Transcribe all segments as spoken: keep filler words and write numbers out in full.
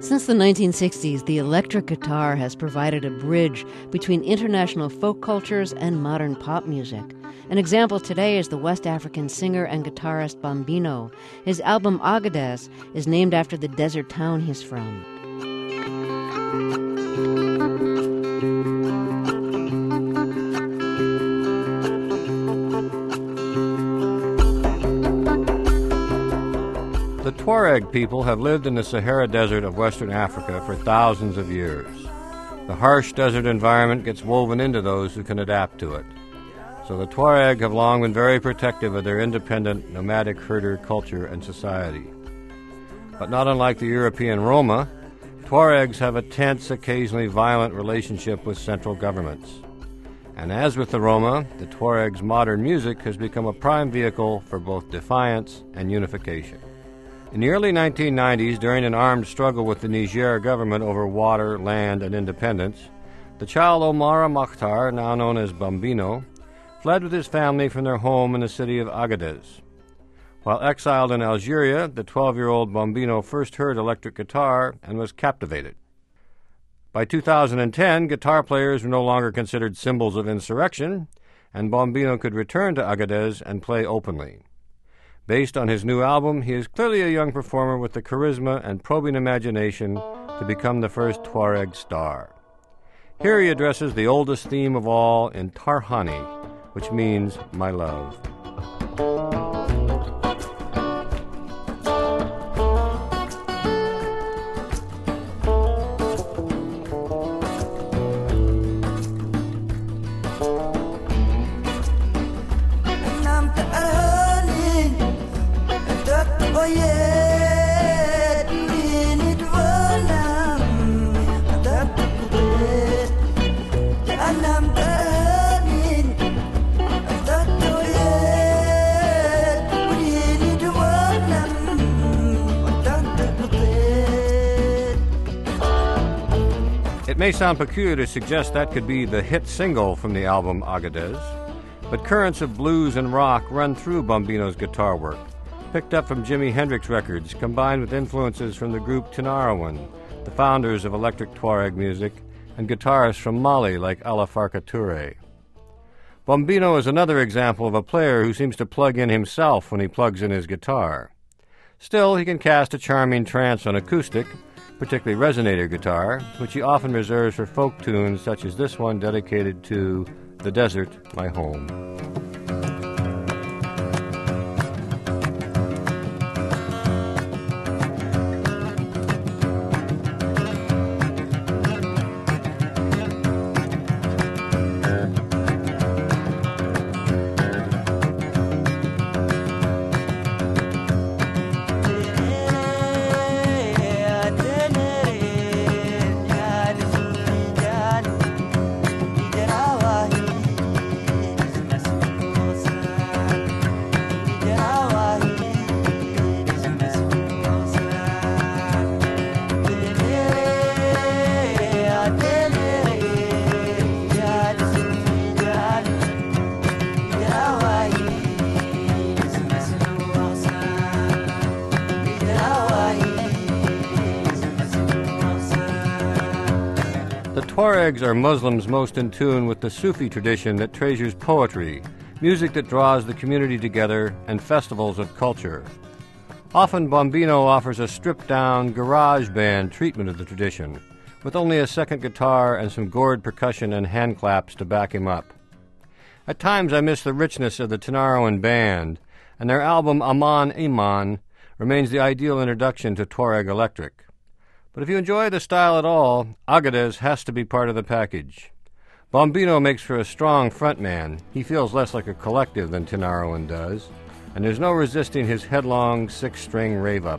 Since the nineteen sixties, the electric guitar has provided a bridge between international folk cultures and modern pop music. An example today is the West African singer and guitarist Bombino. His album Agadez is named after the desert town he's from. The Tuareg people have lived in the Sahara Desert of Western Africa for thousands of years. The harsh desert environment gets woven into those who can adapt to it. So the Tuareg have long been very protective of their independent, nomadic herder culture and society. But not unlike the European Roma, Tuaregs have a tense, occasionally violent relationship with central governments. And as with the Roma, the Tuaregs' modern music has become a prime vehicle for both defiance and unification. In the early nineteen nineties, during an armed struggle with the Niger government over water, land, and independence, the child Omara Makhtar, now known as Bombino, fled with his family from their home in the city of Agadez. While exiled in Algeria, the twelve-year-old Bombino first heard electric guitar and was captivated. By two thousand ten, guitar players were no longer considered symbols of insurrection, and Bombino could return to Agadez and play openly. Based on his new album, he is clearly a young performer with the charisma and probing imagination to become the first Tuareg star. Here he addresses the oldest theme of all in Tarhani, which means my love. It may sound peculiar to suggest that could be the hit single from the album Agadez, but currents of blues and rock run through Bombino's guitar work, picked up from Jimi Hendrix records, combined with influences from the group Tinariwen, the founders of electric Tuareg music, and guitarists from Mali like Alafarka Touré. Bombino is another example of a player who seems to plug in himself when he plugs in his guitar. Still, he can cast a charming trance on acoustic, particularly resonator guitar, which he often reserves for folk tunes such as this one dedicated to the desert, my home. The Tuaregs are Muslims most in tune with the Sufi tradition that treasures poetry, music that draws the community together, and festivals of culture. Often Bombino offers a stripped-down, garage band treatment of the tradition, with only a second guitar and some gourd percussion and hand claps to back him up. At times I miss the richness of the Tinariwen band, and their album Aman Iman remains the ideal introduction to Tuareg electric. But if you enjoy the style at all, Agadez has to be part of the package. Bombino makes for a strong frontman. He feels less like a collective than Tinariwen does, and there's no resisting his headlong six-string rave-ups.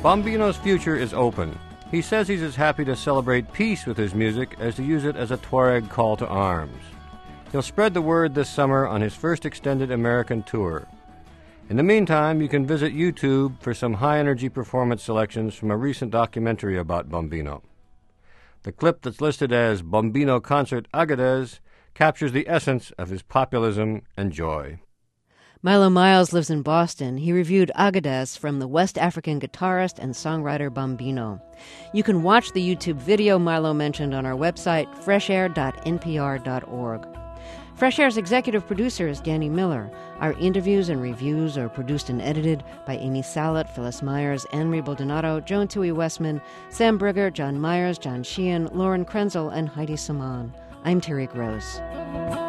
Bombino's future is open. He says he's as happy to celebrate peace with his music as to use it as a Tuareg call to arms. He'll spread the word this summer on his first extended American tour. In the meantime, you can visit YouTube for some high-energy performance selections from a recent documentary about Bombino. The clip that's listed as Bombino Concert Agadez captures the essence of his populism and joy. Milo Miles lives in Boston. He reviewed Agadez from the West African guitarist and songwriter Bombino. You can watch the YouTube video Milo mentioned on our website, fresh air dot n p r dot org. Fresh Air's executive producer is Danny Miller. Our interviews and reviews are produced and edited by Amy Salet, Phyllis Myers, Anne-Marie Baldonado, Joan Tui Westman, Sam Brigger, John Myers, John Sheehan, Lauren Krenzel, and Heidi Saman. I'm Terry Gross.